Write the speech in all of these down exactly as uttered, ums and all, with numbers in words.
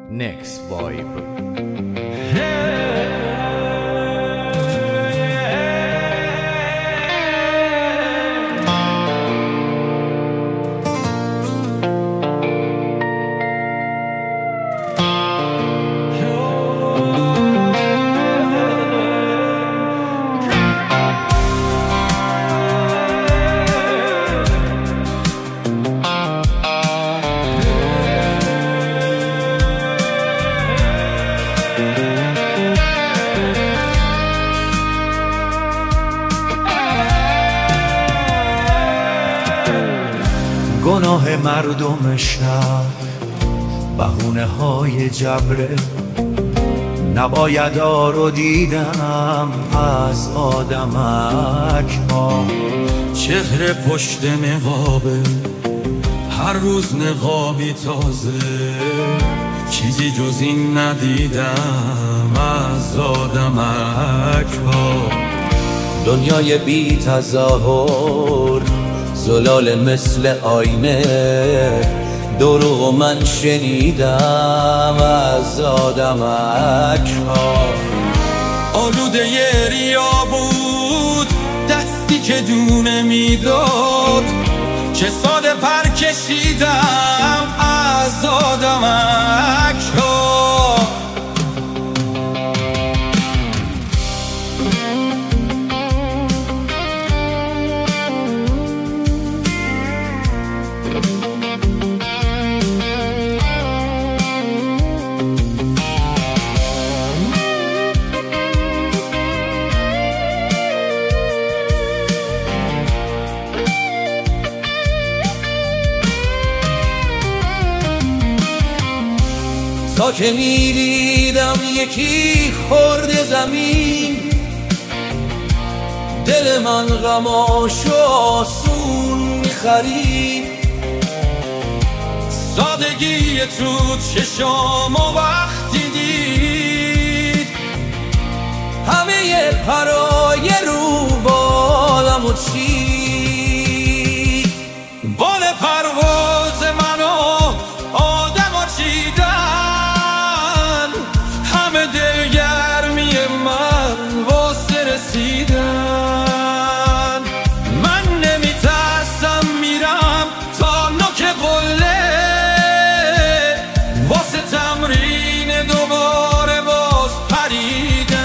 Next Vibe. گناه مردم شهر بهونه های جبره، نباید رو دیدم از آدمک ها. چهره پشت نقابه، هر روز نقابی تازه، چیزی جز این ندیدم از آدمک ها. دنیای بی تظاهر، زلال مثل آینه، دروغ و من شنیدم از آدمک ها. آلوده ی ریا بود دستی که دونه میداد، چه ساده پر کشیدم از آدمک ها. تا که میدیدم یکی خورده زمین، دل من غماشو آسون میخرید. سادگی تو چشام و وقتی دید، همه پرای رو بالم و چید. بال پرواز منو آدم ها چیدن، همه دلگرمی من واسه رسیدن. من نمیترسم میرم تا نوک قله، واسه تمرین دوباره باز پریدن.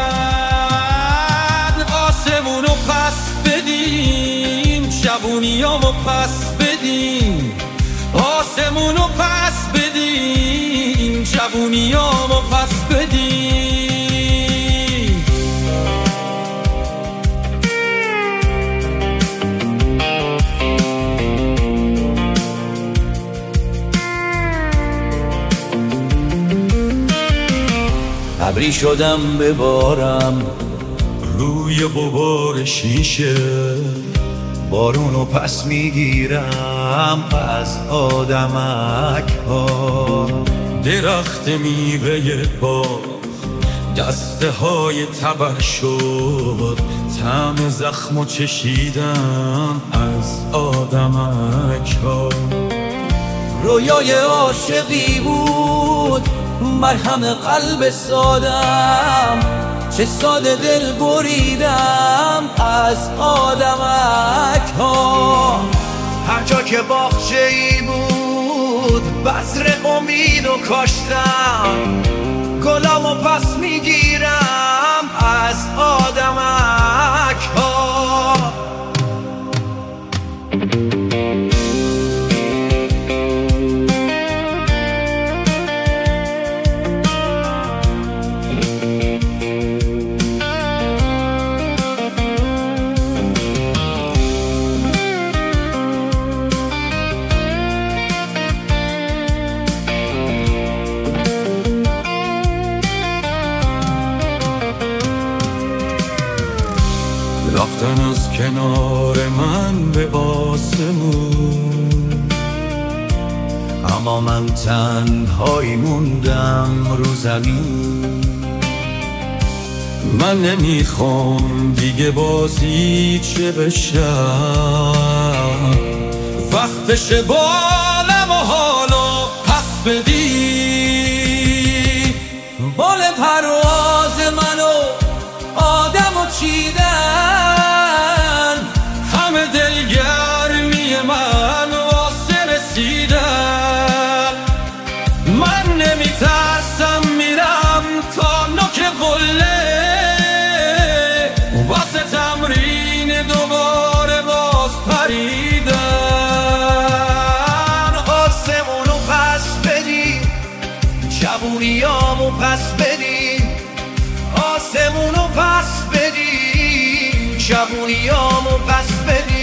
آسمونو پس بدیم، شبونیامو پس بدیم. آسمونو پس بدیم، شبونیامو پس بدیم. ابری شدم ببارم روی غبار شیشه، بارونو پس میگیرم از آدمک ها. درخت میوه باغ دسته های تبر شد، طعم زخمو چشیدم از آدمک ها. رویای عاشقی بود مرهم قلب سادم، چه ساده دل بریدم از آدمک ها. هر جا که باغچه ای بود بذر امید و کاشتم، گلامو پس میگیرم از آدمک ها. رفتن از کنار من به آسمون، اما من تنهایی موندم رو زمین. من نمیخوام دیگه بازی چه بشم، وقتش بالم و حالا پس بدی. جوونیامو پس بدین، آسمونو پس بدین، جوونیامو پس بدین.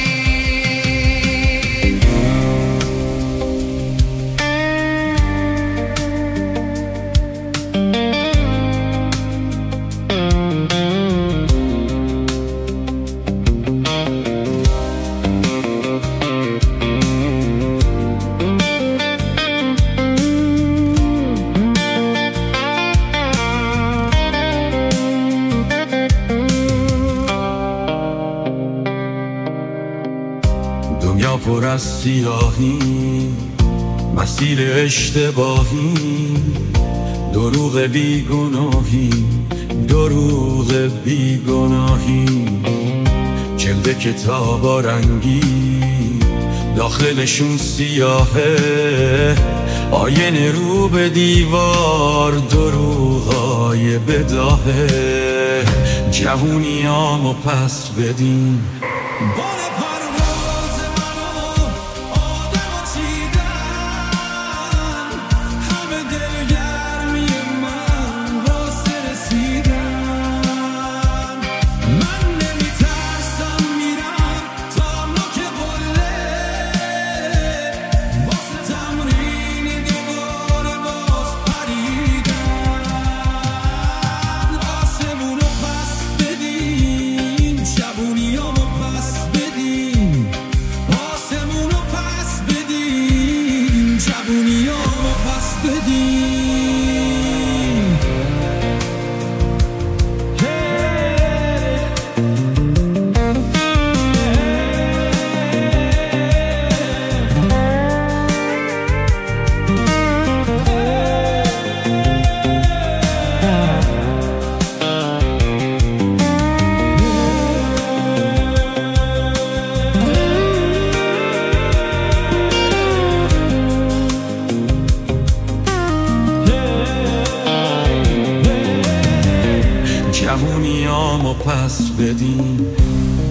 دنیا پر از سیاهی، مسیر اشتباهی، دروغ بیگناهی، دروغ بیگناهی، جلد کتابا رنگی، داخلشون سیاهه، آینه رو به دیوار، دروغای بداهه. جوونیامو پس بدین، جوونیامو پس بدین.